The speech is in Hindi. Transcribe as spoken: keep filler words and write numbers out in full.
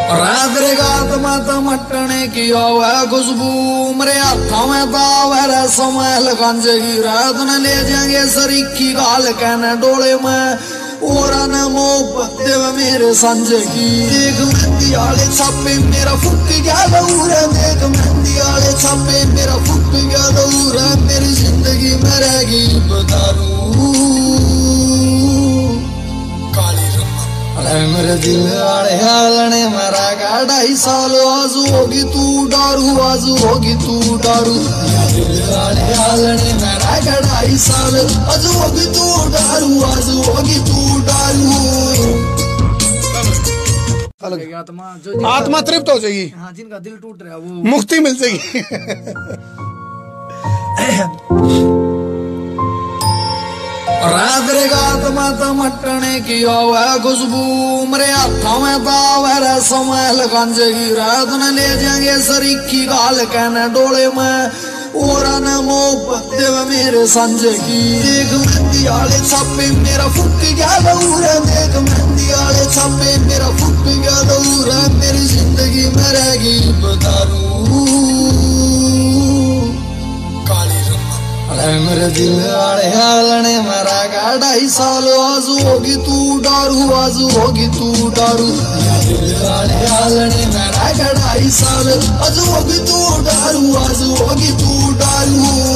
रात्रि गात मत मटने की है खुशबू मेरे हाथों में तावर समय गंज की रात न ले जाएंगे सरीखी गाल कहने डोले में और नमो देव मेरे संज की देख मेहंदी आले छापे मेरा फुक गया दौर है देख मेहंदी आले छापे मेरा फुक गया दौर है मेरी जिंदगी में रहेगी बदारू मेरे दिल वाले हालने मेरा का ढाई साल आजू होगी तू डारू आजू होगी तू डारू दिल वाले हालने मेरा का ढाई साल आजू होगी तू डारू आजू होगी तू डारू। आत्मा जो आत्मा तृप्त हो जाएगी। हाँ, जिनका दिल टूट रहा है वो मुक्ति मिल जाएगी। रात्रि गात मत मटने की है खुशबू मेरे हाथों में तावर समय गंज की रात न ले जाएंगे सरीखी गाल कहने डोले में और नमो देव मेरे संज की देख मेहंदी आले छापे मेरा फुक गया दौर है देख मेहंदी आले छापे मेरा फुक गया दौर है मेरी जिंदगी में रहेगी बदारू मेरे दिल वाले हालने मेरा का ढाई साल आजू होगी तू डारू आजू होगी तू डारू दिल वाले हालने मेरा का ढाई साल आजू होगी तू डारू आजू होगी तू डारू।